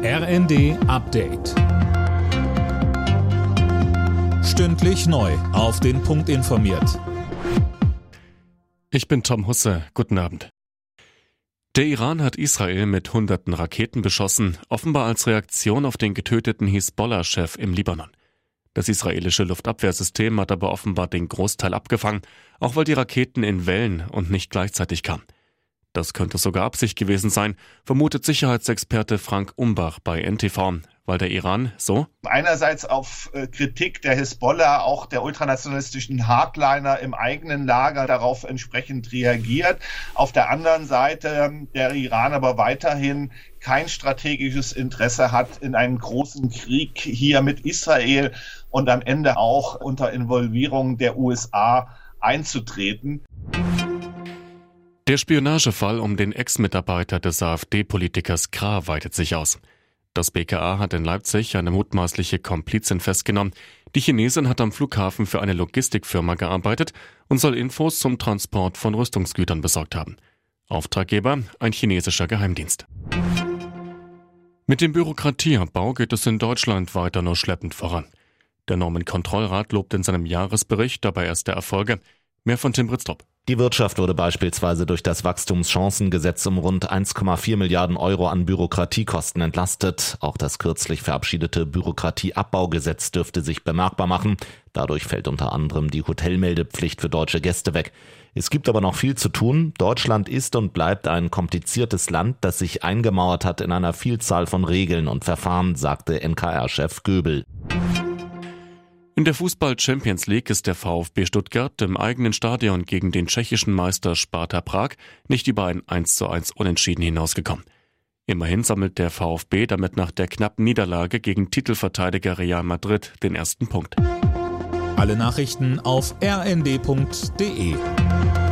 RND Update. Stündlich neu auf den Punkt informiert. Ich bin Tom Husse. Guten Abend. Der Iran hat Israel mit hunderten Raketen beschossen, offenbar als Reaktion auf den getöteten Hisbollah-Chef im Libanon. Das israelische Luftabwehrsystem hat aber offenbar den Großteil abgefangen, auch weil die Raketen in Wellen und nicht gleichzeitig kamen. Das könnte sogar Absicht gewesen sein, vermutet Sicherheitsexperte Frank Umbach bei NTV, weil der Iran so einerseits auf Kritik der Hisbollah, auch der ultranationalistischen Hardliner im eigenen Lager darauf entsprechend reagiert. Auf der anderen Seite der Iran aber weiterhin kein strategisches Interesse hat, in einen großen Krieg hier mit Israel und am Ende auch unter Involvierung der USA einzutreten. Der Spionagefall um den Ex-Mitarbeiter des AfD-Politikers Krah weitet sich aus. Das BKA hat in Leipzig eine mutmaßliche Komplizin festgenommen. Die Chinesin hat am Flughafen für eine Logistikfirma gearbeitet und soll Infos zum Transport von Rüstungsgütern besorgt haben. Auftraggeber ein chinesischer Geheimdienst. Mit dem Bürokratieabbau geht es in Deutschland weiter nur schleppend voran. Der Normenkontrollrat lobt in seinem Jahresbericht dabei erste Erfolge. Mehr von Tim Britztrup. Die Wirtschaft wurde beispielsweise durch das Wachstumschancengesetz um rund 1,4 Milliarden Euro an Bürokratiekosten entlastet. Auch das kürzlich verabschiedete Bürokratieabbaugesetz dürfte sich bemerkbar machen. Dadurch fällt unter anderem die Hotelmeldepflicht für deutsche Gäste weg. Es gibt aber noch viel zu tun. Deutschland ist und bleibt ein kompliziertes Land, das sich eingemauert hat in einer Vielzahl von Regeln und Verfahren, sagte NKR-Chef Göbel. In der Fußball-Champions League ist der VfB Stuttgart im eigenen Stadion gegen den tschechischen Meister Sparta Prag nicht über ein 1:1 Unentschieden hinausgekommen. Immerhin sammelt der VfB damit nach der knappen Niederlage gegen Titelverteidiger Real Madrid den ersten Punkt. Alle Nachrichten auf rnd.de.